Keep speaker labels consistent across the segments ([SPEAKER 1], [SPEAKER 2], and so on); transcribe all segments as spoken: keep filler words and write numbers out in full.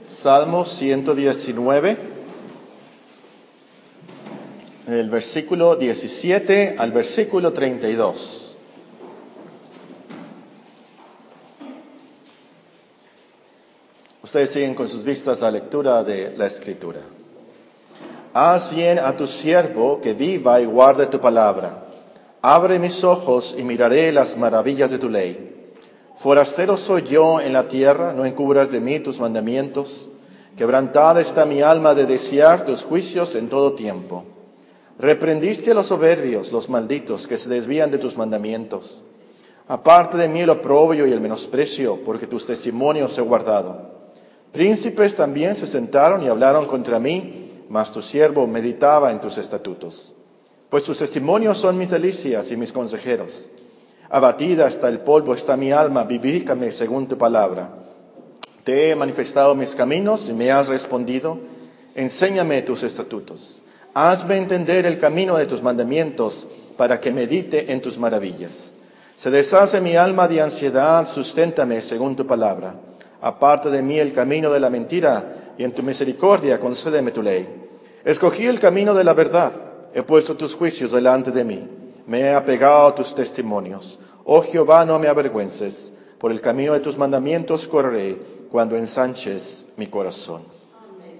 [SPEAKER 1] Salmo ciento diecinueve, el versículo diecisiete al versículo treinta y dos. Ustedes siguen con sus vistas la lectura de la Escritura. Haz bien a tu siervo que viva y guarde tu palabra. Abre mis ojos y miraré las maravillas de tu ley. Forastero soy yo en la tierra, no encubras de mí tus mandamientos. Quebrantada está mi alma de desear tus juicios en todo tiempo. Reprendiste a los soberbios, los malditos, que se desvían de tus mandamientos. Aparte de mí el oprobio y el menosprecio, porque tus testimonios he guardado. Príncipes también se sentaron y hablaron contra mí, mas tu siervo meditaba en tus estatutos. Pues tus testimonios son mis delicias y mis consejeros. Abatida hasta el polvo está mi alma, vivifícame según tu palabra. Te he manifestado mis caminos y me has respondido. Enséñame tus estatutos. Hazme entender el camino de tus mandamientos para que medite en tus maravillas. Se deshace mi alma de ansiedad, susténtame según tu palabra. Aparta de mí el camino de la mentira y en tu misericordia concédeme tu ley. Escogí el camino de la verdad, he puesto tus juicios delante de mí. Me he apegado a tus testimonios. Oh Jehová, no me avergüences. Por el camino de tus mandamientos correré cuando ensanches mi corazón. Amén.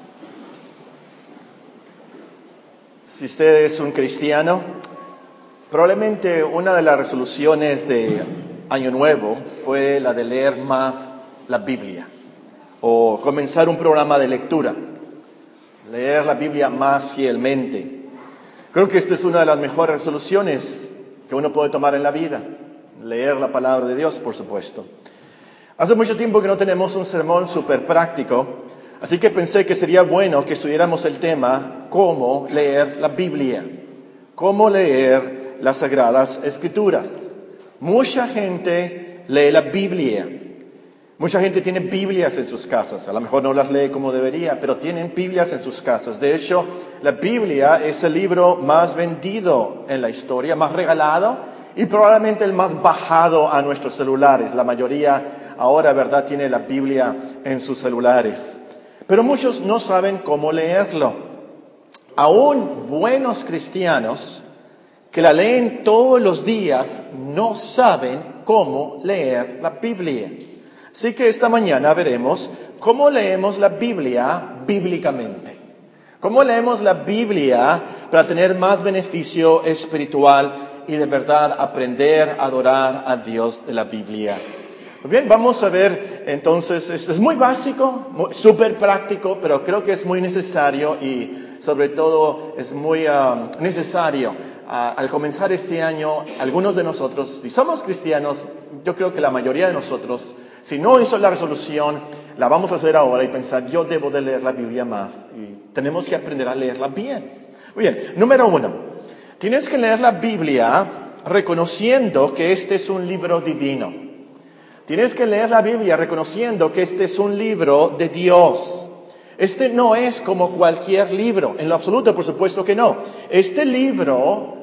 [SPEAKER 1] Si usted es un cristiano, probablemente una de las resoluciones de Año Nuevo fue la de leer más la Biblia o comenzar un programa de lectura, leer la Biblia más fielmente. Creo que esta es una de las mejores resoluciones que uno puede tomar en la vida, leer la palabra de Dios, por supuesto. Hace mucho tiempo que no tenemos un sermón súper práctico, así que pensé que sería bueno que estudiáramos el tema cómo leer la Biblia, cómo leer las Sagradas Escrituras. Mucha gente lee la Biblia. Mucha gente tiene Biblias en sus casas, a lo mejor no las lee como debería, pero tienen Biblias en sus casas. De hecho, la Biblia es el libro más vendido en la historia, más regalado y probablemente el más bajado a nuestros celulares. La mayoría ahora, ¿verdad?, tiene la Biblia en sus celulares. Pero muchos no saben cómo leerlo. Aún buenos cristianos que la leen todos los días no saben cómo leer la Biblia. Así que esta mañana veremos cómo leemos la Biblia bíblicamente. Cómo leemos la Biblia para tener más beneficio espiritual y de verdad aprender a adorar a Dios de la Biblia. Muy bien, vamos a ver entonces, es muy básico, súper práctico, pero creo que es muy necesario y sobre todo es muy uh, necesario. Uh, al comenzar este año, algunos de nosotros, si somos cristianos, yo creo que la mayoría de nosotros, si no hizo la resolución, la vamos a hacer ahora y pensar, yo debo de leer la Biblia más. Y tenemos que aprender a leerla bien. Muy bien, número uno. Tienes que leer la Biblia reconociendo que este es un libro divino. Tienes que leer la Biblia reconociendo que este es un libro de Dios. Este no es como cualquier libro. En lo absoluto, por supuesto que no. Este libro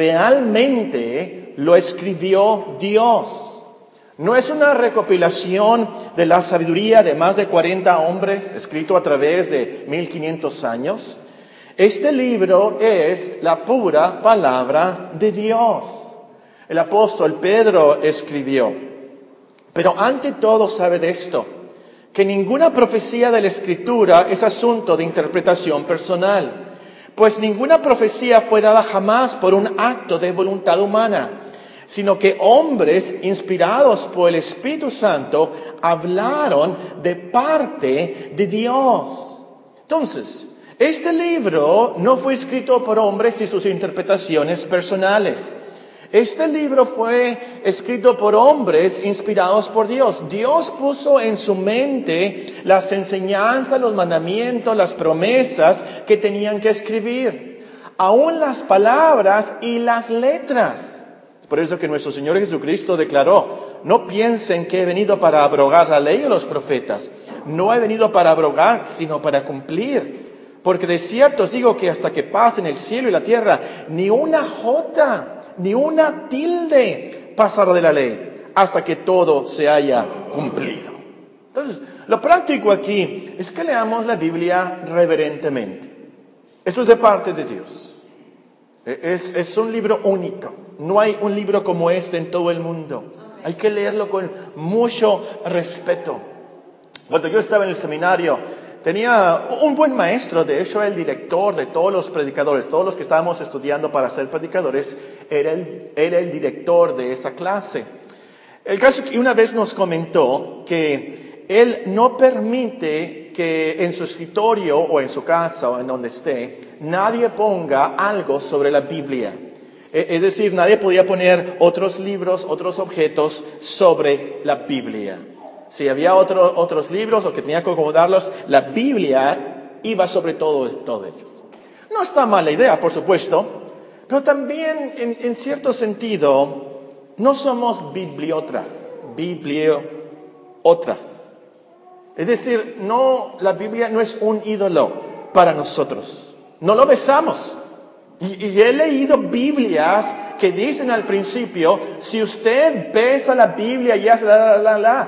[SPEAKER 1] realmente lo escribió Dios. No es una recopilación de la sabiduría de más de cuarenta hombres, escrito a través de mil quinientos años. Este libro es la pura palabra de Dios. El apóstol Pedro escribió. Pero ante todo sabe de esto, que ninguna profecía de la Escritura es asunto de interpretación personal, pues ninguna profecía fue dada jamás por un acto de voluntad humana, sino que hombres inspirados por el Espíritu Santo hablaron de parte de Dios. Entonces, este libro no fue escrito por hombres y sus interpretaciones personales. Este libro fue escrito por hombres inspirados por Dios. Dios puso en su mente las enseñanzas, los mandamientos, las promesas que tenían que escribir. Aún las palabras y las letras. Por eso que nuestro Señor Jesucristo declaró, no piensen que he venido para abrogar la ley de los profetas. No he venido para abrogar, sino para cumplir. Porque de cierto os digo que hasta que pasen el cielo y la tierra, ni una jota, ni una tilde pasará de la ley, hasta que todo se haya cumplido. Entonces, Lo práctico aquí es que leamos la Biblia reverentemente. Esto es de parte de Dios. Es, es un libro único. No hay un libro como este en todo el mundo. Hay que leerlo con mucho respeto. Cuando yo estaba en el seminario, tenía un buen maestro, de hecho el director de todos los predicadores, todos los que estábamos estudiando para ser predicadores, era el, era el director de esa clase. El caso es que una vez nos comentó que él no permite que en su escritorio o en su casa o en donde esté, nadie ponga algo sobre la Biblia. Es decir, nadie podía poner otros libros, otros objetos sobre la Biblia. Si había otro, otros libros o que tenía que acomodarlos, la Biblia iba sobre todo, todo ellos. No está mal la idea, por supuesto, pero también en, en cierto sentido no somos bibliotras, bibliotras. Es decir, no, la Biblia no es un ídolo para nosotros. No lo besamos. Y, y he leído Biblias que dicen al principio, si usted besa la Biblia y hace la, la, la, la,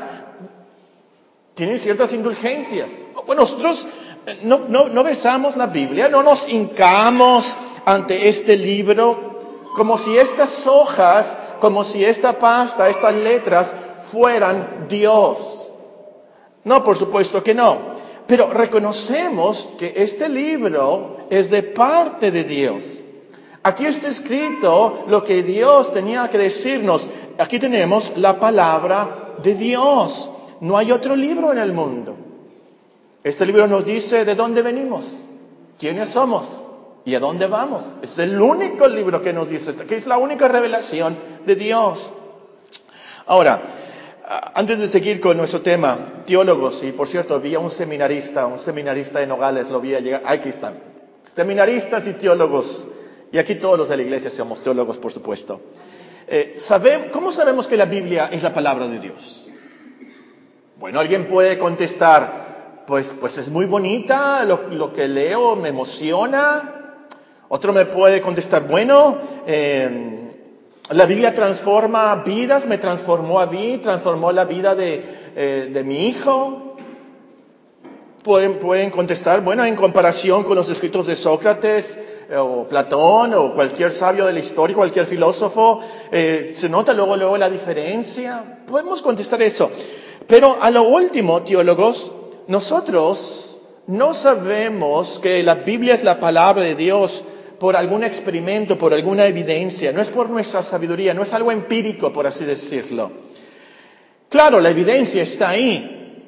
[SPEAKER 1] tienen ciertas indulgencias. Bueno, nosotros no, no, no besamos la Biblia, no nos hincamos ante este libro como si estas hojas, como si esta pasta, estas letras fueran Dios. No, por supuesto que no. Pero reconocemos que este libro es de parte de Dios. Aquí está escrito lo que Dios tenía que decirnos. Aquí tenemos la palabra de Dios. No hay otro libro en el mundo. Este libro nos dice de dónde venimos, quiénes somos y a dónde vamos. Es el único libro que nos dice esto, que es la única revelación de Dios. Ahora, antes de seguir con nuestro tema, teólogos, y por cierto, había un seminarista, un seminarista de Nogales, lo vi llegar, aquí están, seminaristas y teólogos, y aquí todos los de la iglesia somos teólogos, por supuesto. Eh, ¿sabe, ¿Cómo sabemos que la Biblia es la palabra de Dios? Bueno, alguien puede contestar, pues, pues es muy bonita, lo, lo que leo me emociona. Otro me puede contestar, bueno, eh, la Biblia transforma vidas, me transformó a mí, transformó la vida de, eh, de mi hijo. Pueden, pueden contestar, bueno, en comparación con los escritos de Sócrates, eh, o Platón, o cualquier sabio de la historia, cualquier filósofo, eh, se nota luego, luego la diferencia. Podemos contestar eso. Pero a lo último, teólogos, nosotros no sabemos que la Biblia es la palabra de Dios por algún experimento, por alguna evidencia. No es por nuestra sabiduría, no es algo empírico, por así decirlo. Claro, la evidencia está ahí,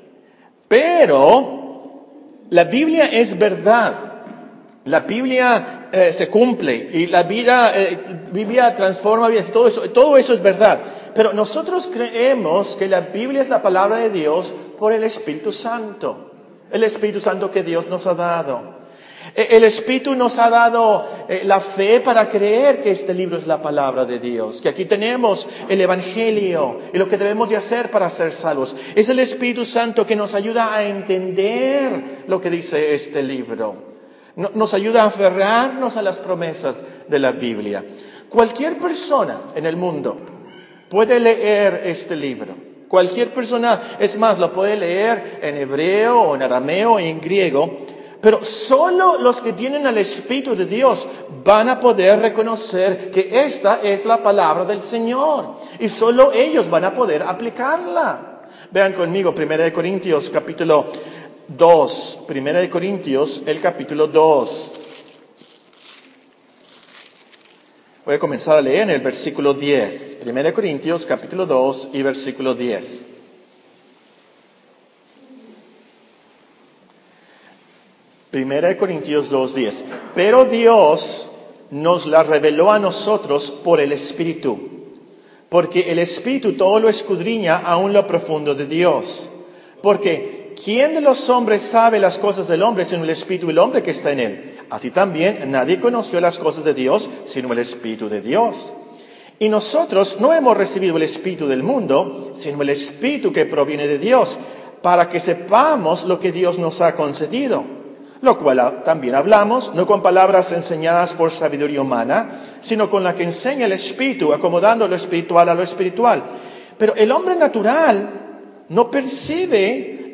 [SPEAKER 1] pero la Biblia es verdad. La Biblia eh, se cumple y la vida, eh, Biblia transforma vidas, todo eso, todo eso es verdad. Pero nosotros creemos que la Biblia es la palabra de Dios por el Espíritu Santo. El Espíritu Santo que Dios nos ha dado. El Espíritu nos ha dado la fe para creer que este libro es la palabra de Dios. Que aquí tenemos el Evangelio y lo que debemos de hacer para ser salvos. Es el Espíritu Santo que nos ayuda a entender lo que dice este libro. Nos ayuda a aferrarnos a las promesas de la Biblia. Cualquier persona en el mundo puede leer este libro. Cualquier persona, es más, lo puede leer en hebreo o en arameo o en griego. Pero solo los que tienen al Espíritu de Dios van a poder reconocer que esta es la palabra del Señor. Y solo ellos van a poder aplicarla. Vean conmigo, Primera de Corintios, capítulo dos. Primera de Corintios, el capítulo dos. Voy a comenzar a leer en el versículo diez. Primera de Corintios, capítulo dos y versículo diez. Primera de Corintios dos diez. Pero Dios nos la reveló a nosotros por el Espíritu, porque el Espíritu todo lo escudriña aún lo profundo de Dios. Porque ¿quién de los hombres sabe las cosas del hombre sino el Espíritu del hombre que está en él? Así también nadie conoció las cosas de Dios sino el Espíritu de Dios. Y nosotros no hemos recibido el Espíritu del mundo, sino el Espíritu que proviene de Dios, para que sepamos lo que Dios nos ha concedido. Lo cual también hablamos, no con palabras enseñadas por sabiduría humana, sino con la que enseña el Espíritu, acomodando lo espiritual a lo espiritual. Pero el hombre natural no percibe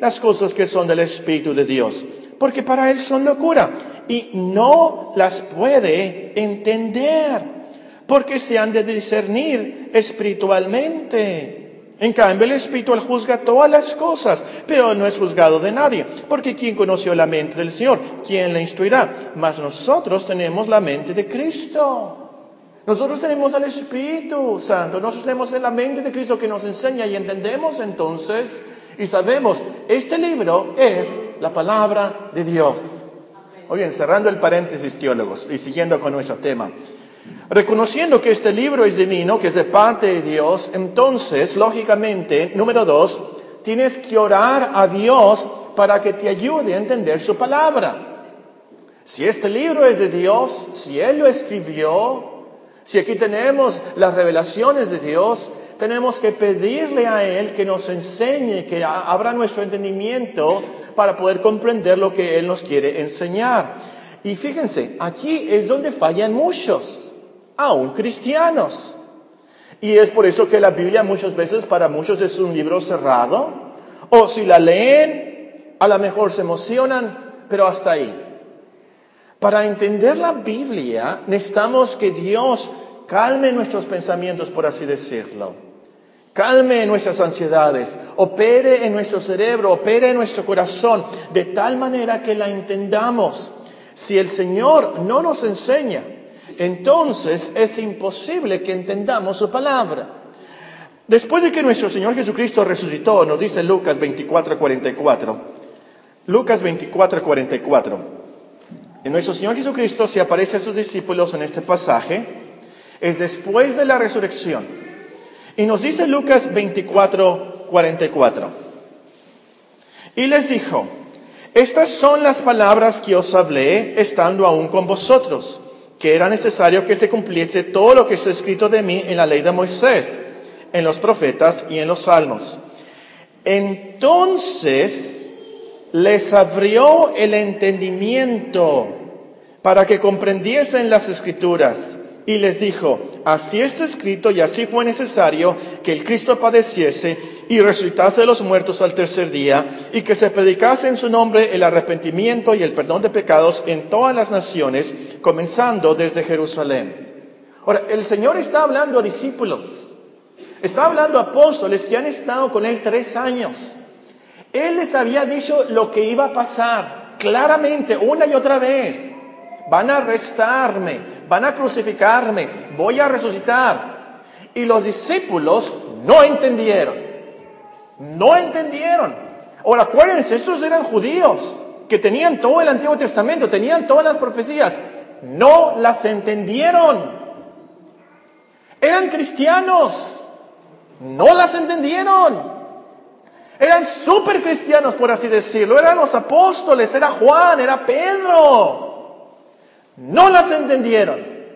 [SPEAKER 1] las cosas que son del Espíritu de Dios, porque para él son locura y no las puede entender, porque se han de discernir espiritualmente. En cambio, el espiritual juzga todas las cosas, pero no es juzgado de nadie, porque ¿quién conoció la mente del Señor? ¿Quién le instruirá? Mas nosotros tenemos la mente de Cristo. Nosotros tenemos al Espíritu Santo, nosotros tenemos la mente de Cristo que nos enseña y entendemos entonces y sabemos, este libro es la palabra de Dios. Muy bien, cerrando el paréntesis, teólogos, y siguiendo con nuestro tema. Reconociendo que este libro es divino, que es de parte de Dios, entonces, lógicamente, número dos, tienes que orar a Dios para que te ayude a entender su palabra. Si este libro es de Dios, si Él lo escribió, si aquí tenemos las revelaciones de Dios, tenemos que pedirle a Él que nos enseñe, que abra nuestro entendimiento para poder comprender lo que Él nos quiere enseñar. Y fíjense, aquí es donde fallan muchos, aún cristianos. Y es por eso que la Biblia muchas veces para muchos es un libro cerrado, o si la leen, a lo mejor se emocionan, pero hasta ahí. Para entender la Biblia, necesitamos que Dios calme nuestros pensamientos, por así decirlo. Calme nuestras ansiedades, opere en nuestro cerebro, opere en nuestro corazón, de tal manera que la entendamos. Si el Señor no nos enseña, entonces es imposible que entendamos su palabra. Después de que nuestro Señor Jesucristo resucitó, nos dice Lucas veinticuatro cuarenta y cuatro. Lucas veinticuatro cuarenta y cuatro. En nuestro Señor Jesucristo se aparece a sus discípulos en este pasaje, es después de la resurrección. Y nos dice Lucas veinticuatro cuarenta y cuatro. Y les dijo, estas son las palabras que os hablé estando aún con vosotros, que era necesario que se cumpliese todo lo que está escrito de mí en la ley de Moisés, en los profetas y en los salmos. Entonces les abrió el entendimiento para que comprendiesen las Escrituras. Y les dijo, así está escrito y así fue necesario que el Cristo padeciese y resucitase de los muertos al tercer día, y que se predicase en su nombre el arrepentimiento y el perdón de pecados en todas las naciones, comenzando desde Jerusalén. Ahora, el Señor está hablando a discípulos, está hablando a apóstoles que han estado con Él tres años. Él les había dicho lo que iba a pasar, claramente, una y otra vez. Van a arrestarme, van a crucificarme, voy a resucitar. Y los discípulos no entendieron. No entendieron. Ahora, acuérdense, estos eran judíos que tenían todo el Antiguo Testamento, tenían todas las profecías. No las entendieron. Eran cristianos. No las entendieron. Eran súper cristianos, por así decirlo. Eran los apóstoles, era Juan, era Pedro. No las entendieron.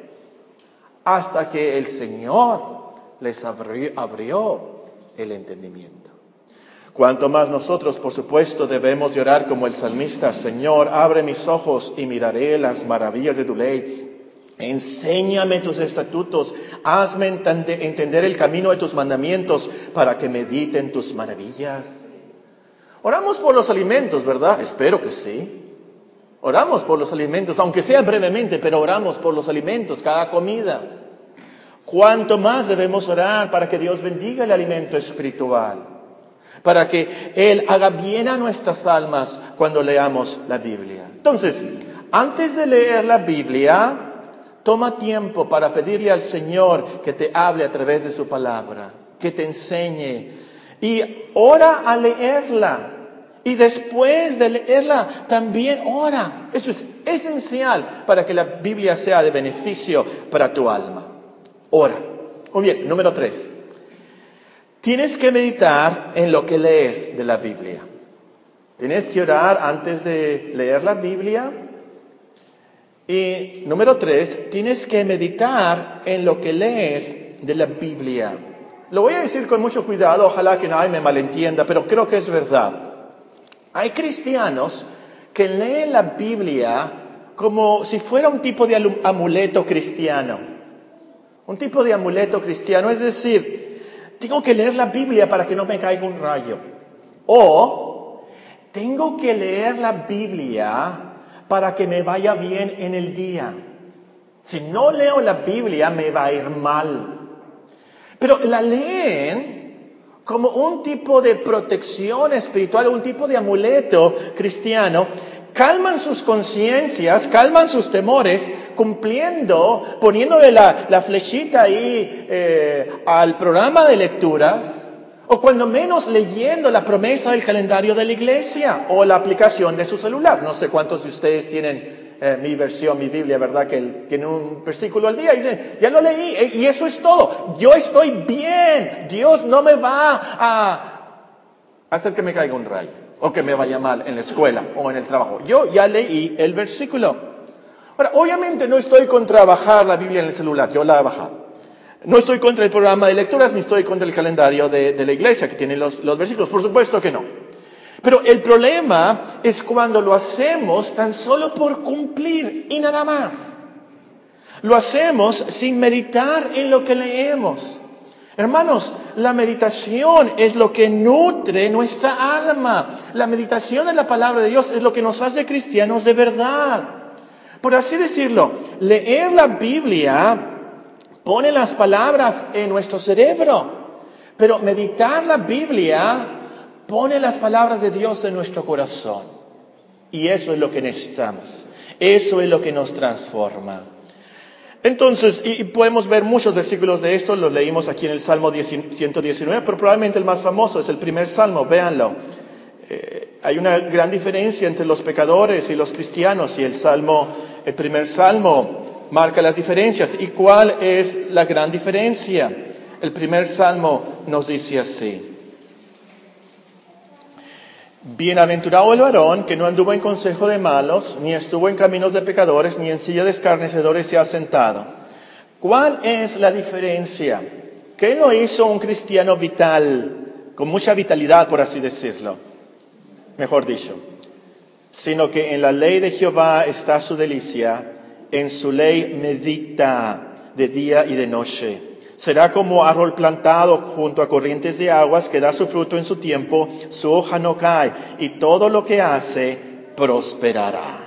[SPEAKER 1] Hasta que el Señor les abrió, abrió el entendimiento. Cuanto más nosotros, por supuesto, debemos de orar como el salmista, Señor, abre mis ojos y miraré las maravillas de tu ley. Enséñame tus estatutos, hazme entender el camino de tus mandamientos para que medite en tus maravillas. Oramos por los alimentos, ¿verdad? Espero que sí. Oramos por los alimentos, aunque sea brevemente, pero oramos por los alimentos, cada comida. ¿Cuánto más debemos orar para que Dios bendiga el alimento espiritual? Para que Él haga bien a nuestras almas cuando leamos la Biblia. Entonces, antes de leer la Biblia, toma tiempo para pedirle al Señor que te hable a través de su palabra, que te enseñe. Y ora a leerla. Y después de leerla, también ora. Esto es esencial para que la Biblia sea de beneficio para tu alma. Ora. Muy bien, número tres. Tienes que meditar en lo que lees de la Biblia. Tienes que orar antes de leer la Biblia. Y número tres, tienes que meditar en lo que lees de la Biblia. Lo voy a decir con mucho cuidado, ojalá que nadie me malentienda, pero creo que es verdad. Hay cristianos que leen la Biblia como si fuera un tipo de amuleto cristiano. Un tipo de amuleto cristiano, es decir, tengo que leer la Biblia para que no me caiga un rayo. O tengo que leer la Biblia para que me vaya bien en el día. Si no leo la Biblia, me va a ir mal. Pero la leen como un tipo de protección espiritual, un tipo de amuleto cristiano. Calman sus conciencias, calman sus temores, cumpliendo, poniéndole la, la flechita ahí eh, al programa de lecturas, o cuando menos leyendo la promesa del calendario de la iglesia o la aplicación de su celular. No sé cuántos de ustedes tienen eh, mi versión, mi Biblia, ¿verdad? Que tiene un versículo al día y dicen, ya lo leí y eso es todo. Yo estoy bien. Dios no me va a hacer que me caiga un rayo o que me vaya mal en la escuela o en el trabajo. Yo ya leí el versículo. Ahora, obviamente no estoy contra bajar la Biblia en el celular. Yo la he bajado. No estoy contra el programa de lecturas, ni estoy contra el calendario de, de la iglesia que tiene los, los versículos. Por supuesto que no. Pero el problema es cuando lo hacemos tan solo por cumplir y nada más. Lo hacemos sin meditar en lo que leemos. Hermanos, la meditación es lo que nutre nuestra alma. La meditación en la palabra de Dios es lo que nos hace cristianos de verdad. Por así decirlo, leer la Biblia pone las palabras en nuestro cerebro, pero meditar la Biblia pone las palabras de Dios en nuestro corazón. Y eso es lo que necesitamos. Eso es lo que nos transforma. Entonces, y podemos ver muchos versículos de esto, los leímos aquí en el Salmo ciento diecinueve, pero probablemente el más famoso es el primer Salmo, véanlo. Eh, hay una gran diferencia entre los pecadores y los cristianos, y el Salmo, el primer Salmo marca las diferencias. ¿Y cuál es la gran diferencia? El primer Salmo nos dice así: Bienaventurado el varón que no anduvo en consejo de malos, ni estuvo en caminos de pecadores, ni en silla de escarnecedores se ha sentado. ¿Cuál es la diferencia? ¿Qué no hizo un cristiano vital, con mucha vitalidad, por así decirlo? Mejor dicho, sino que en la ley de Jehová está su delicia, en su ley medita de día y de noche. Será como árbol plantado junto a corrientes de aguas que da su fruto en su tiempo, su hoja no cae y todo lo que hace prosperará.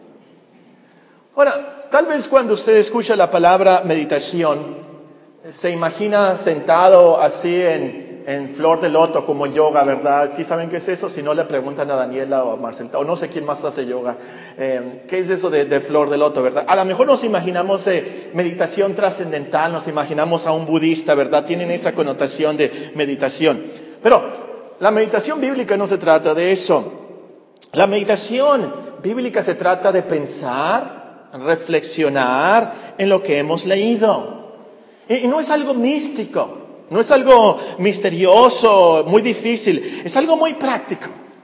[SPEAKER 1] Ahora, tal vez cuando usted escucha la palabra meditación, se imagina sentado así en, en flor de loto como yoga, ¿verdad? ¿Sí saben qué es eso? Si no, le preguntan a Daniela o a Marcelita, o no sé quién más hace yoga. Eh, ¿Qué es eso de, de flor de loto, verdad? A lo mejor nos imaginamos eh, meditación trascendental, nos imaginamos a un budista, ¿verdad? Tienen esa connotación de meditación. Pero la meditación bíblica no se trata de eso. La meditación bíblica se trata de pensar, reflexionar en lo que hemos leído. Y no es algo místico, no es algo misterioso, muy difícil, es algo muy práctico.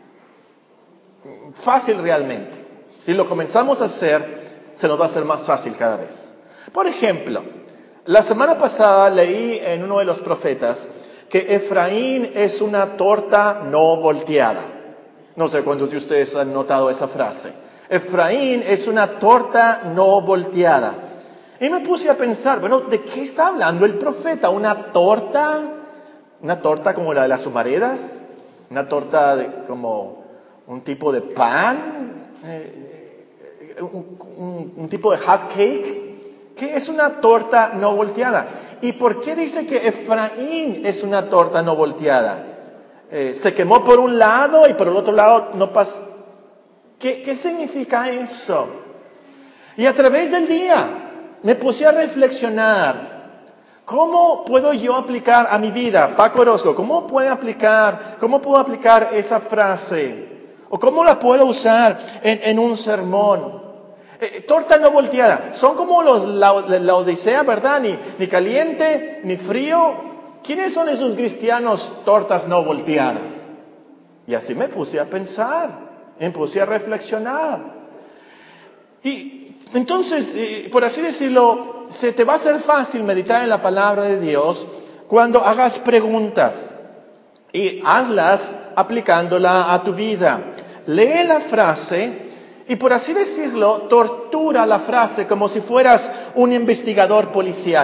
[SPEAKER 1] Fácil realmente. Si lo comenzamos a hacer, se nos va a hacer más fácil cada vez. Por ejemplo, la semana pasada leí en uno de los profetas que Efraín es una torta no volteada. No sé cuántos de ustedes han notado esa frase. Efraín es una torta no volteada. Y me puse a pensar, bueno, ¿de qué está hablando el profeta? ¿Una torta? ¿Una torta como la de las humaredas? ¿Una torta de, como un tipo de pan? Eh, un, un, ¿Un tipo de hot cake? ¿Qué es una torta no volteada? ¿Y por qué dice que Efraín es una torta no volteada? Eh, se quemó por un lado y por el otro lado no pasó. ¿Qué, ¿Qué significa eso? Y a través del día me puse a reflexionar, ¿cómo puedo yo aplicar a mi vida? Paco Orozco, ¿cómo puedo aplicar, cómo puedo aplicar esa frase? ¿O cómo la puedo usar en, en un sermón? Eh, torta no volteada, son como los la, la Odisea, ¿verdad? Ni, ni caliente, ni frío. ¿Quiénes son esos cristianos tortas no volteadas? Y así me puse a pensar, me puse a reflexionar. Y entonces, eh, por así decirlo, se te va a hacer fácil meditar en la palabra de Dios cuando hagas preguntas y hazlas aplicándola a tu vida. Lee la frase y, por así decirlo, tortura la frase como si fueras un investigador policíaco.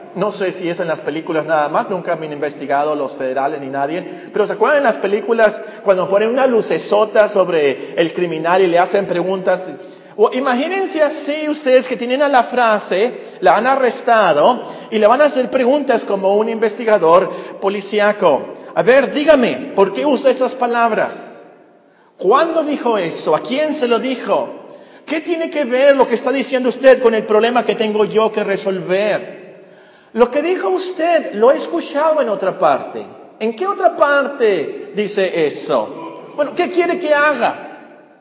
[SPEAKER 1] No sé si es en las películas nada más, nunca me han investigado los federales ni nadie, pero ¿se acuerdan en las películas cuando ponen una lucesota sobre el criminal y le hacen preguntas? O imagínense así ustedes que tienen a la frase, la han arrestado y le van a hacer preguntas como un investigador policíaco. A ver, dígame, ¿por qué usa esas palabras? ¿Cuándo dijo eso? ¿A quién se lo dijo? ¿Qué tiene que ver lo que está diciendo usted con el problema que tengo yo que resolver? Lo que dijo usted lo he escuchado en otra parte. ¿En qué otra parte dice eso? Bueno, ¿qué quiere que haga?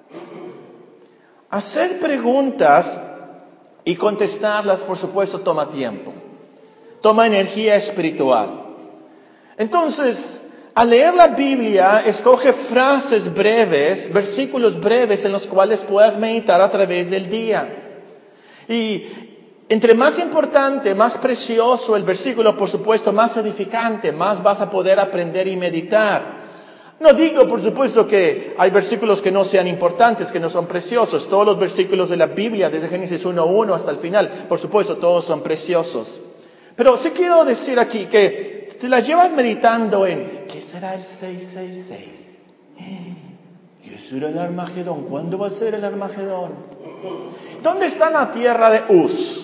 [SPEAKER 1] Hacer preguntas y contestarlas, por supuesto, toma tiempo. Toma energía espiritual. Entonces, al leer la Biblia, escoge frases breves, versículos breves en los cuales puedas meditar a través del día. Y entre más importante, más precioso el versículo, por supuesto, más edificante, más vas a poder aprender y meditar. No digo, por supuesto, que hay versículos que no sean importantes, que no son preciosos. Todos los versículos de la Biblia, desde Génesis uno uno hasta el final, por supuesto, todos son preciosos. Pero sí quiero decir aquí que si las llevas meditando en, ¿qué será el seiscientos sesenta y seis? ¿Qué será el Armagedón? ¿Cuándo va a ser el Armagedón? ¿Dónde está la tierra de Uz?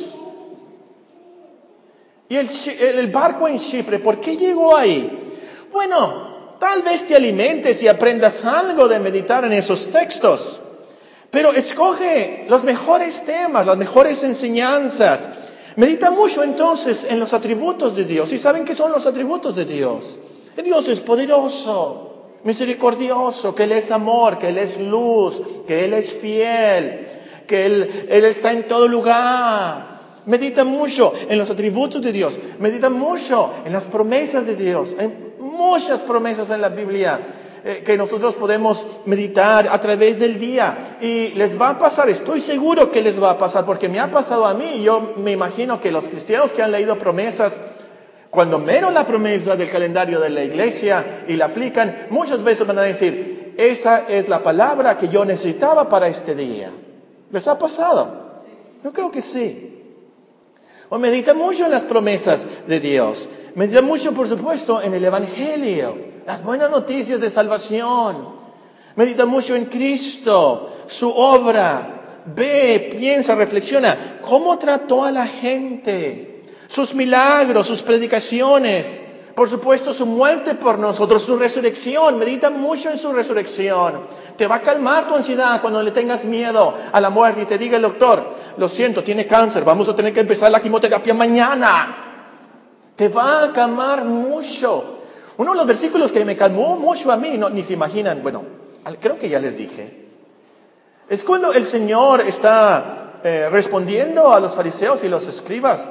[SPEAKER 1] Y el, el barco en Chipre, ¿por qué llegó ahí? Bueno, tal vez te alimentes y aprendas algo de meditar en esos textos. Pero escoge los mejores temas, las mejores enseñanzas. Medita mucho entonces en los atributos de Dios. ¿Y saben qué son los atributos de Dios? Que Dios es poderoso, misericordioso, que Él es amor, que Él es luz, que Él es fiel, que Él, Él está en todo lugar. Medita mucho en los atributos de Dios. Medita mucho en las promesas de Dios. Hay muchas promesas en la Biblia eh, que nosotros podemos meditar a través del día. Y les va a pasar, estoy seguro que les va a pasar, porque me ha pasado a mí. Yo me imagino que los cristianos que han leído promesas, cuando miran la promesa del calendario de la iglesia y la aplican, muchas veces van a decir, esa es la palabra que yo necesitaba para este día. ¿Les ha pasado? Yo creo que sí. O medita mucho en las promesas de Dios. Medita mucho, por supuesto, en el Evangelio, las buenas noticias de salvación. Medita mucho en Cristo, su obra. Ve, piensa, reflexiona. ¿Cómo trató a la gente? Sus milagros, sus predicaciones. Por supuesto, su muerte por nosotros, su resurrección. Medita mucho en su resurrección. Te va a calmar tu ansiedad cuando le tengas miedo a la muerte y te diga el doctor, lo siento, tiene cáncer, vamos a tener que empezar la quimioterapia mañana. Te va a calmar mucho. Uno de los versículos que me calmó mucho a mí, no, ni se imaginan, bueno, creo que ya les dije, es cuando el Señor está eh, respondiendo a los fariseos y los escribas.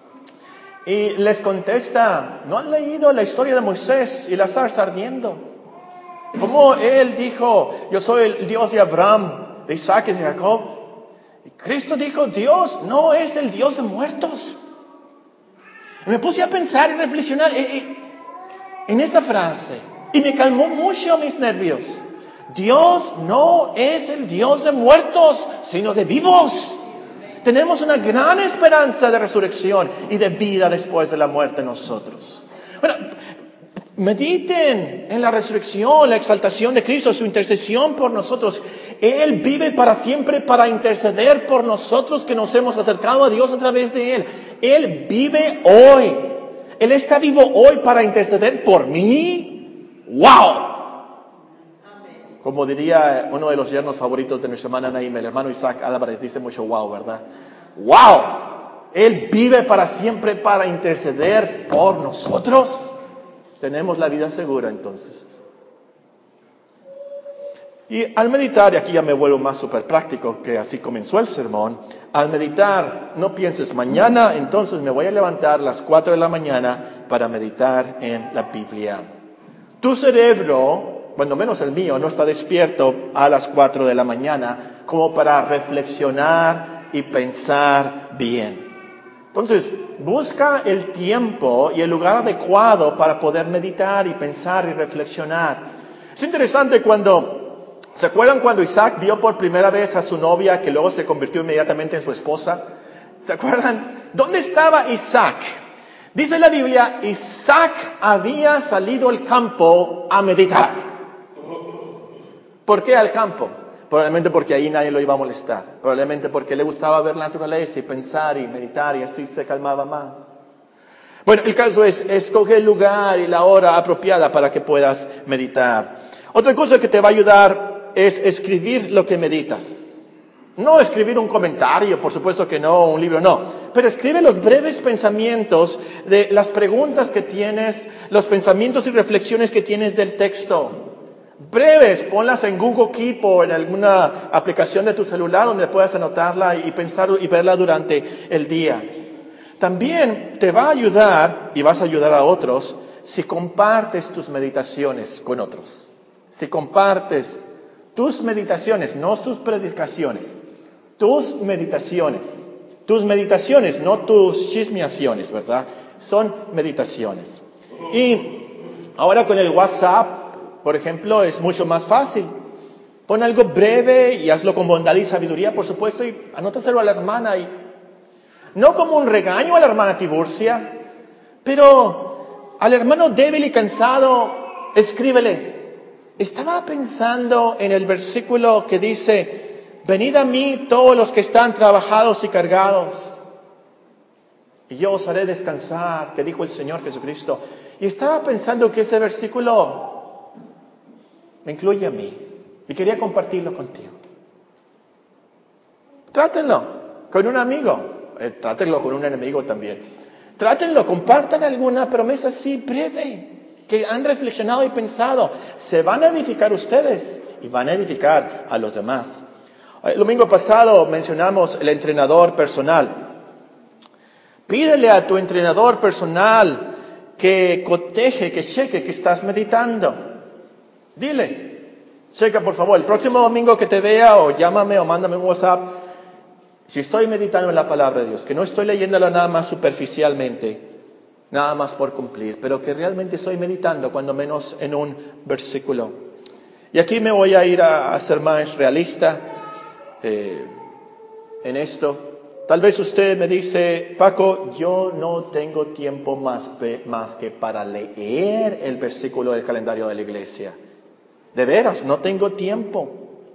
[SPEAKER 1] Y les contesta, ¿no han leído la historia de Moisés y la zarza ardiendo? Como él dijo, yo soy el Dios de Abraham, de Isaac y de Jacob. Y Cristo dijo, Dios no es el Dios de muertos. Y me puse a pensar y reflexionar en, en esa frase. Y me calmó mucho mis nervios. Dios no es el Dios de muertos, sino de vivos. Tenemos una gran esperanza de resurrección y de vida después de la muerte nosotros. Bueno, mediten en la resurrección, la exaltación de Cristo, su intercesión por nosotros. Él vive para siempre para interceder por nosotros que nos hemos acercado a Dios a través de Él. Él vive hoy. Él está vivo hoy para interceder por mí. ¡Wow! Como diría uno de los yernos favoritos de nuestra hermana Naima, el hermano Isaac Álvarez, dice mucho wow, ¿verdad? ¡Wow! Él vive para siempre para interceder por nosotros. Tenemos la vida segura entonces. Y al meditar, y aquí ya me vuelvo más súper práctico, que así comenzó el sermón, al meditar, no pienses mañana, entonces me voy a levantar a las cuatro de la mañana para meditar en la Biblia. Tu cerebro, cuando menos el mío, no está despierto a las cuatro de la mañana como para reflexionar y pensar bien. Entonces, busca el tiempo y el lugar adecuado para poder meditar y pensar y reflexionar. Es interesante cuando, ¿se acuerdan cuando Isaac vio por primera vez a su novia que luego se convirtió inmediatamente en su esposa? ¿Se acuerdan? ¿Dónde estaba Isaac? Dice la Biblia, Isaac había salido al campo a meditar. ¿Por qué al campo? Probablemente porque ahí nadie lo iba a molestar. Probablemente porque le gustaba ver la naturaleza y pensar y meditar y así se calmaba más. Bueno, el caso es, escoge el lugar y la hora apropiada para que puedas meditar. Otra cosa que te va a ayudar es escribir lo que meditas. No escribir un comentario, por supuesto que no, un libro, no. Pero escribe los breves pensamientos de las preguntas que tienes, los pensamientos y reflexiones que tienes del texto. Breves, ponlas en Google Keep o en alguna aplicación de tu celular donde puedas anotarla y pensar y verla durante el día. También te va a ayudar, y vas a ayudar a otros, si compartes tus meditaciones con otros. Si compartes tus meditaciones, no tus predicaciones, tus meditaciones. Tus meditaciones, no tus chismeaciones, ¿verdad? Son meditaciones. Y ahora con el WhatsApp, por ejemplo, es mucho más fácil. Pon algo breve y hazlo con bondad y sabiduría, por supuesto, y anótaselo a la hermana. Y no como un regaño a la hermana Tiburcia, pero al hermano débil y cansado, escríbele. Estaba pensando en el versículo que dice, venid a mí todos los que están trabajados y cargados, y yo os haré descansar, que dijo el Señor Jesucristo. Y estaba pensando que ese versículo me incluye a mí, y quería compartirlo contigo. Trátenlo con un amigo, eh, trátenlo con un enemigo también. Trátenlo, compartan alguna promesa así breve, que han reflexionado y pensado. Se van a edificar ustedes y van a edificar a los demás. El domingo pasado mencionamos el entrenador personal. Pídele a tu entrenador personal que coteje, que cheque que estás meditando. Dile, checa por favor, el próximo domingo que te vea o llámame o mándame un WhatsApp. Si estoy meditando en la palabra de Dios, que no estoy leyéndola nada más superficialmente, nada más por cumplir, pero que realmente estoy meditando, cuando menos en un versículo. Y aquí me voy a ir a, a ser más realista eh, en esto. Tal vez usted me dice, Paco, yo no tengo tiempo más, más que para leer el versículo del calendario de la iglesia. De veras, no tengo tiempo.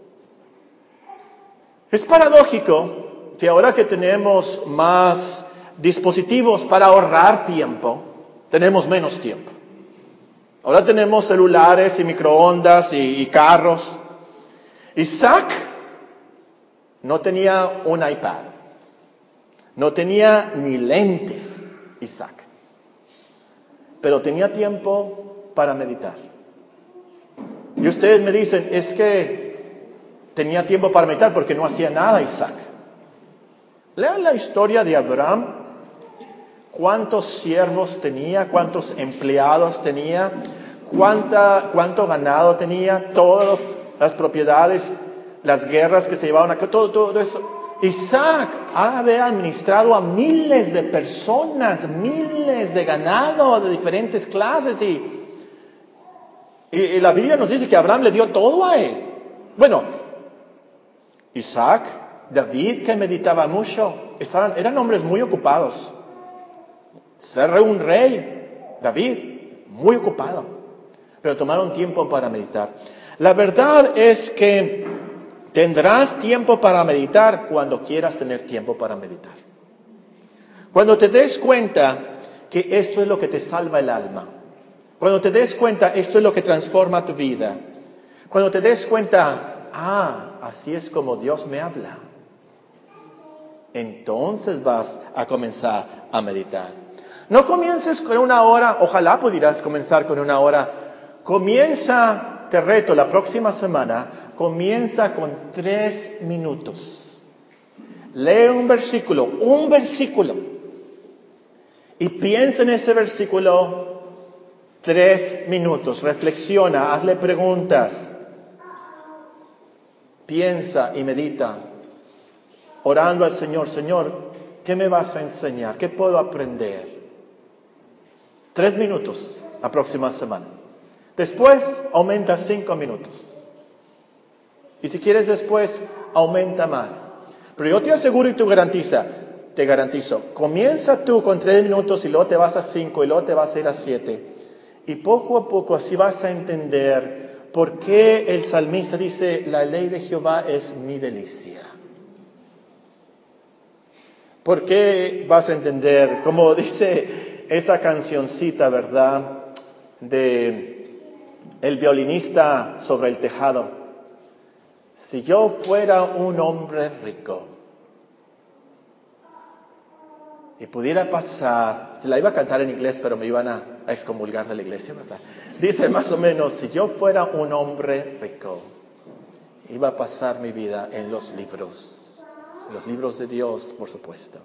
[SPEAKER 1] Es paradójico que ahora que tenemos más dispositivos para ahorrar tiempo, tenemos menos tiempo. Ahora tenemos celulares y microondas y, y carros. Isaac no tenía un iPad, no tenía ni lentes, Isaac, pero tenía tiempo para meditar. Y ustedes me dicen, es que tenía tiempo para meditar porque no hacía nada Isaac. Lean la historia de Abraham. ¿Cuántos siervos tenía? ¿Cuántos empleados tenía? ¿Cuánta, cuánto ganado tenía? Todas las propiedades, las guerras que se llevaban a cabo, todo, todo eso. Isaac ha de haber administrado a miles de personas, miles de ganado de diferentes clases. Y, y, y la Biblia nos dice que Abraham le dio todo a él. Bueno, Isaac, David, que meditaba mucho, estaban, eran hombres muy ocupados. Ser un rey, David, muy ocupado, pero tomaron tiempo para meditar. La verdad es que tendrás tiempo para meditar cuando quieras tener tiempo para meditar. Cuando te des cuenta que esto es lo que te salva el alma, cuando te des cuenta esto es lo que transforma tu vida, cuando te des cuenta, ah, así es como Dios me habla, entonces vas a comenzar a meditar. No comiences con una hora, ojalá pudieras comenzar con una hora. Comienza, te reto, la próxima semana, comienza con tres minutos. Lee un versículo, un versículo. Y piensa en ese versículo tres minutos. Reflexiona, hazle preguntas. Piensa y medita. Orando al Señor, Señor, ¿qué me vas a enseñar? ¿Qué puedo aprender? Tres minutos la próxima semana. Después aumenta a cinco minutos. Y si quieres después, aumenta más. Pero yo te aseguro y te garantizo, te garantizo, comienza tú con tres minutos y luego te vas a cinco y luego te vas a ir a siete. Y poco a poco así vas a entender por qué el salmista dice, la ley de Jehová es mi delicia. ¿Por qué vas a entender? Como dice esa cancioncita, ¿verdad? De el violinista sobre el tejado. Si yo fuera un hombre rico y pudiera pasar, se la iba a cantar en inglés, pero me iban a, a excomulgar de la iglesia, ¿verdad? Dice más o menos, si yo fuera un hombre rico, iba a pasar mi vida en los libros, en los libros de Dios, por supuesto.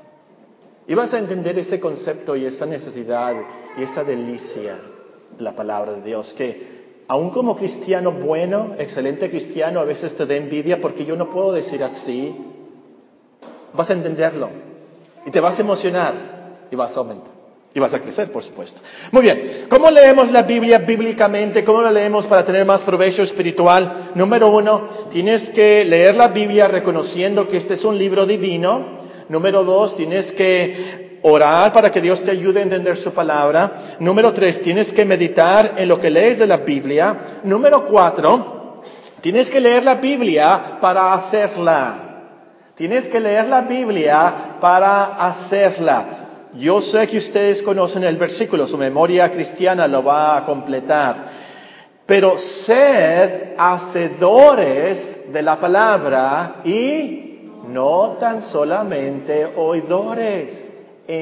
[SPEAKER 1] Y vas a entender ese concepto y esa necesidad y esa delicia de la palabra de Dios, que aún como cristiano bueno, excelente cristiano, a veces te da envidia porque yo no puedo decir así. Vas a entenderlo y te vas a emocionar y vas a aumentar. Y vas a crecer, por supuesto. Muy bien, ¿cómo leemos la Biblia bíblicamente? ¿Cómo la leemos para tener más provecho espiritual? Número uno, tienes que leer la Biblia reconociendo que este es un libro divino. Número dos, tienes que orar para que Dios te ayude a entender su palabra. Número tres, tienes que meditar en lo que lees de la Biblia. Número cuatro, tienes que leer la Biblia para hacerla. Tienes que leer la Biblia para hacerla. Yo sé que ustedes conocen el versículo, su memoria cristiana lo va a completar. Pero sed hacedores de la palabra y no tan solamente oidores,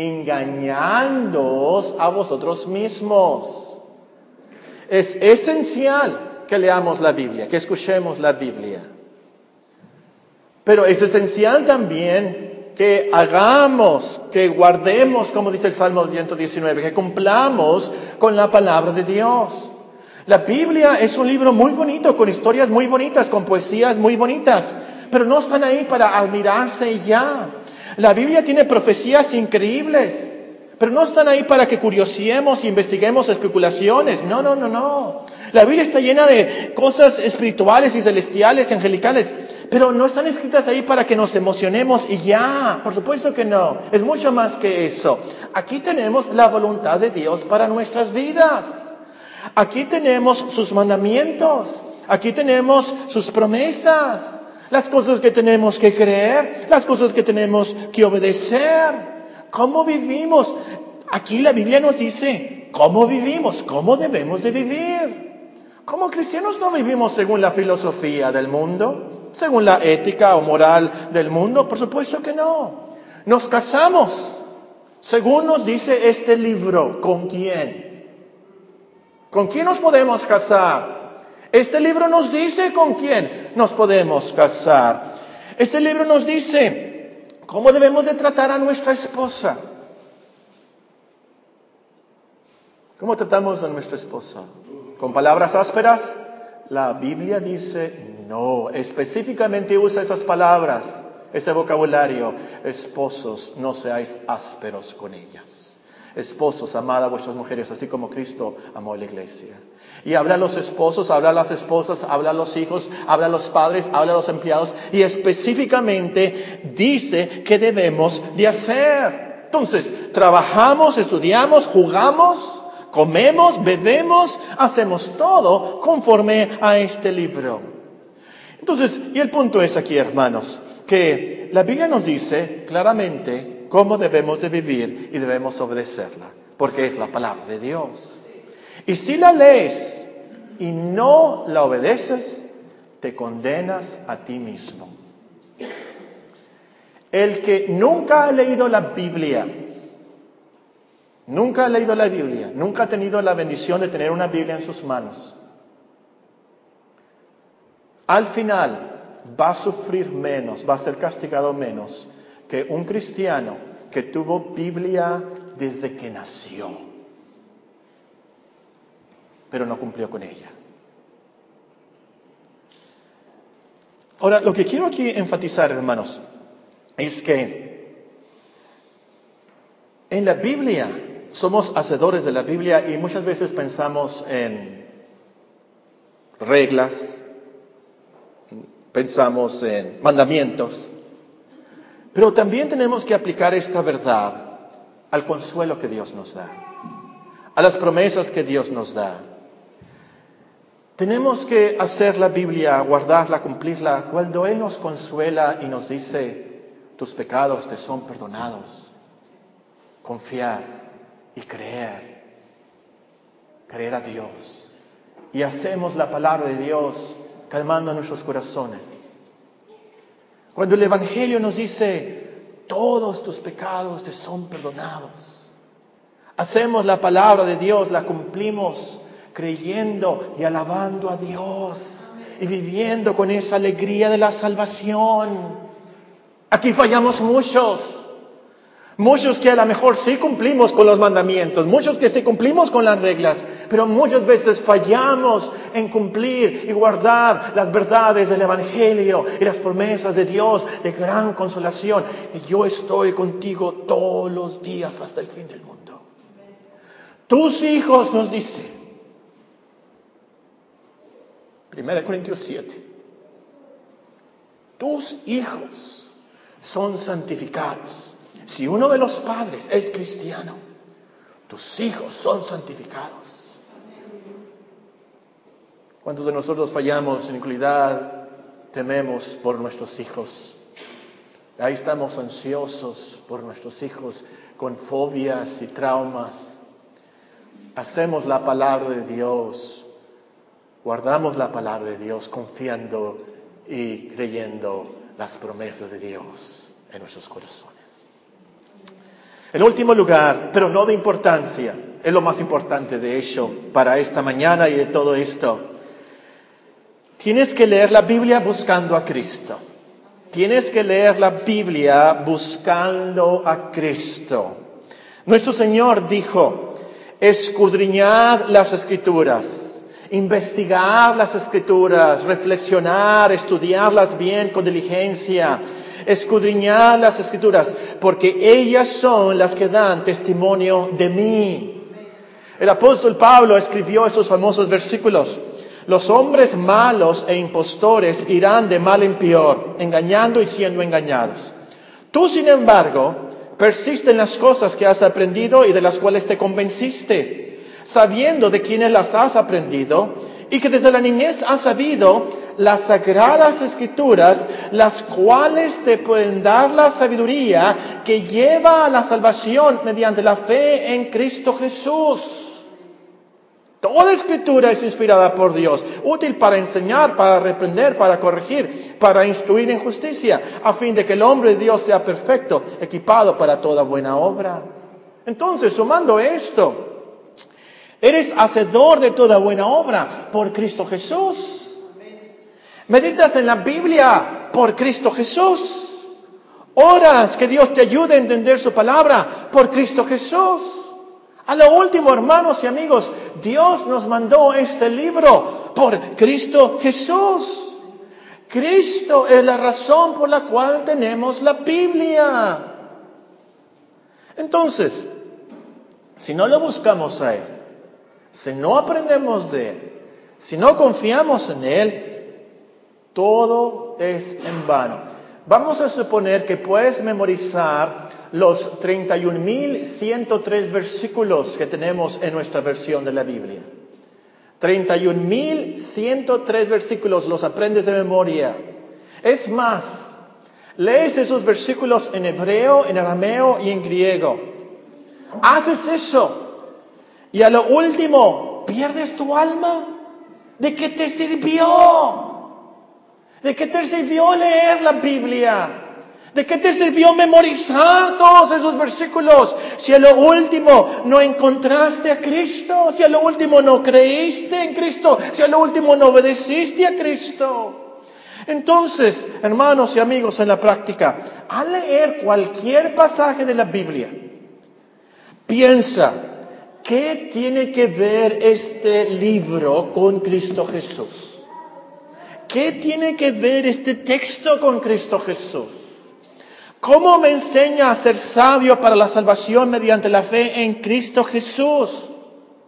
[SPEAKER 1] engañándoos a vosotros mismos. Es esencial que leamos la Biblia, que escuchemos la Biblia. Pero es esencial también que hagamos, que guardemos, como dice el Salmo ciento diecinueve, que cumplamos con la palabra de Dios. La Biblia es un libro muy bonito, con historias muy bonitas, con poesías muy bonitas, pero no están ahí para admirarse y ya. La Biblia tiene profecías increíbles, pero no están ahí para que curiosiemos, investiguemos especulaciones. No, no, no, no. La Biblia está llena de cosas espirituales y celestiales y angelicales, pero no están escritas ahí para que nos emocionemos y ya. Por supuesto que no. Es mucho más que eso. Aquí tenemos la voluntad de Dios para nuestras vidas. Aquí tenemos sus mandamientos. Aquí tenemos sus promesas. Las cosas que tenemos que creer. Las cosas que tenemos que obedecer. ¿Cómo vivimos? Aquí la Biblia nos dice cómo vivimos, cómo debemos de vivir. Como cristianos no vivimos según la filosofía del mundo, según la ética o moral del mundo. Por supuesto que no. Nos casamos según nos dice este libro. ¿Con quién? ¿Con quién nos podemos casar? Este libro nos dice con quién nos podemos casar. Este libro nos dice cómo debemos de tratar a nuestra esposa. ¿Cómo tratamos a nuestra esposa? ¿Con palabras ásperas? La Biblia dice no. Específicamente usa esas palabras, ese vocabulario. Esposos, no seáis ásperos con ellas. Esposos, amad a vuestras mujeres, así como Cristo amó a la iglesia. Y habla a los esposos, habla a las esposas, habla a los hijos, habla a los padres, habla a los empleados. Y específicamente dice qué debemos de hacer. Entonces, trabajamos, estudiamos, jugamos, comemos, bebemos, hacemos todo conforme a este libro. Entonces, y el punto es aquí, hermanos, que la Biblia nos dice claramente cómo debemos de vivir y debemos obedecerla, porque es la palabra de Dios. Y si la lees y no la obedeces, te condenas a ti mismo. El que nunca ha leído la Biblia, nunca ha leído la Biblia, nunca ha tenido la bendición de tener una Biblia en sus manos, al final va a sufrir menos, va a ser castigado menos que un cristiano que tuvo Biblia desde que nació, pero no cumplió con ella. Ahora, lo que quiero aquí enfatizar, hermanos, es que en la Biblia somos hacedores de la Biblia y muchas veces pensamos en reglas, pensamos en mandamientos. Pero también tenemos que aplicar esta verdad al consuelo que Dios nos da, a las promesas que Dios nos da. Tenemos que hacer la Biblia, guardarla, cumplirla, cuando Él nos consuela y nos dice, tus pecados te son perdonados. Confiar y creer, creer a Dios. Y hacemos la palabra de Dios calmando nuestros corazones. Cuando el Evangelio nos dice, todos tus pecados te son perdonados. Hacemos la palabra de Dios, la cumplimos creyendo y alabando a Dios y viviendo con esa alegría de la salvación. Aquí fallamos muchos. Muchos que a lo mejor sí cumplimos con los mandamientos, muchos que sí cumplimos con las reglas, pero muchas veces fallamos en cumplir y guardar las verdades del Evangelio y las promesas de Dios de gran consolación. Y yo estoy contigo todos los días hasta el fin del mundo. Tus hijos, nos dice, primera Corintios siete, tus hijos son santificados. Si uno de los padres es cristiano, tus hijos son santificados. ¿Cuántos de nosotros fallamos en iniquidad? Tememos por nuestros hijos. Ahí estamos ansiosos por nuestros hijos, con fobias y traumas. Hacemos la palabra de Dios, guardamos la palabra de Dios, confiando y creyendo las promesas de Dios en nuestros corazones. En último lugar, pero no de importancia, es lo más importante de hecho para esta mañana y de todo esto. Tienes que leer la Biblia buscando a Cristo. Tienes que leer la Biblia buscando a Cristo. Nuestro Señor dijo, escudriñad las Escrituras, investigar las Escrituras, reflexionar, estudiarlas bien con diligencia. Escudriñad las Escrituras, porque ellas son las que dan testimonio de mí. El apóstol Pablo escribió esos famosos versículos. Los hombres malos e impostores irán de mal en peor, engañando y siendo engañados. Tú, sin embargo, persiste en las cosas que has aprendido y de las cuales te convenciste, sabiendo de quiénes las has aprendido, y que desde la niñez has sabido las sagradas Escrituras, las cuales te pueden dar la sabiduría que lleva a la salvación mediante la fe en Cristo Jesús. Toda Escritura es inspirada por Dios, útil para enseñar, para reprender, para corregir, para instruir en justicia, a fin de que el hombre de Dios sea perfecto, equipado para toda buena obra. Entonces, sumando esto, eres hacedor de toda buena obra por Cristo Jesús. Meditas en la Biblia por Cristo Jesús. Oras que Dios te ayude a entender su palabra por Cristo Jesús. A lo último, hermanos y amigos, Dios nos mandó este libro por Cristo Jesús. Cristo es la razón por la cual tenemos la Biblia. Entonces, si no lo buscamos a Él, si no aprendemos de Él, si no confiamos en Él, todo es en vano. Vamos a suponer que puedes memorizar los treinta y un mil ciento tres versículos que tenemos en nuestra versión de la Biblia. treinta y un mil ciento tres versículos los aprendes de memoria. Es más, lees esos versículos en hebreo, en arameo y en griego. Haces eso. Y a lo último, ¿pierdes tu alma? ¿De qué te sirvió? ¿De qué te sirvió leer la Biblia? ¿De qué te sirvió memorizar todos esos versículos? Si a lo último no encontraste a Cristo, si a lo último no creíste en Cristo, si a lo último no obedeciste a Cristo. Entonces, hermanos y amigos, en la práctica, al leer cualquier pasaje de la Biblia, piensa, ¿qué tiene que ver este libro con Cristo Jesús? ¿Qué tiene que ver este texto con Cristo Jesús? ¿Cómo me enseña a ser sabio para la salvación mediante la fe en Cristo Jesús?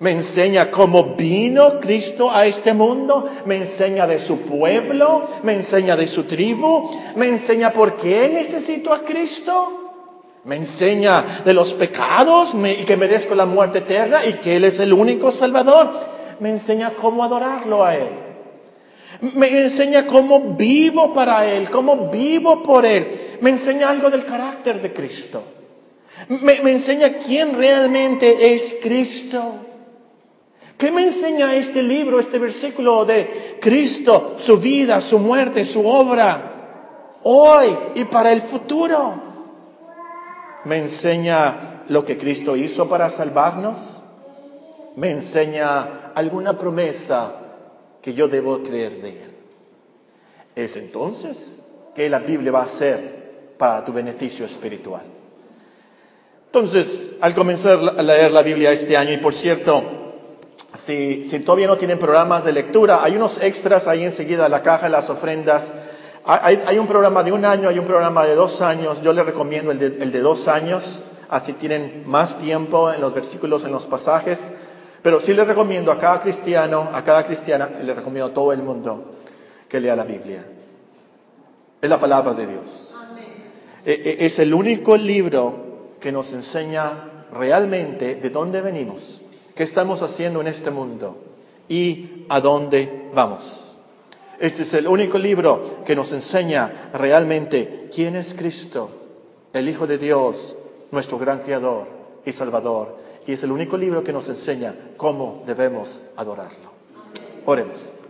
[SPEAKER 1] Me enseña cómo vino Cristo a este mundo, me enseña de su pueblo, me enseña de su tribu, me enseña por qué necesito a Cristo, me enseña de los pecados me, y que merezco la muerte eterna y que Él es el único Salvador. Me enseña cómo adorarlo a Él. Me enseña cómo vivo para Él, cómo vivo por Él. Me enseña algo del carácter de Cristo. Me, me enseña quién realmente es Cristo. ¿Qué me enseña este libro, este versículo de Cristo, su vida, su muerte, su obra, hoy y para el futuro? Me enseña lo que Cristo hizo para salvarnos. Me enseña alguna promesa que yo debo creer de Él. Es entonces que la Biblia va a ser para tu beneficio espiritual. Entonces, al comenzar a leer la Biblia este año, y por cierto, si, si todavía no tienen programas de lectura, hay unos extras ahí enseguida, la caja de las ofrendas. Hay, hay un programa de un año, hay un programa de dos años. Yo les recomiendo el de, el de dos años, así tienen más tiempo en los versículos, en los pasajes. Pero sí les recomiendo a cada cristiano, a cada cristiana, les recomiendo a todo el mundo que lea la Biblia. Es la palabra de Dios. Amén. Es el único libro que nos enseña realmente de dónde venimos, qué estamos haciendo en este mundo y a dónde vamos. Este es el único libro que nos enseña realmente quién es Cristo, el Hijo de Dios, nuestro gran Creador y Salvador. Y es el único libro que nos enseña cómo debemos adorarlo. Oremos.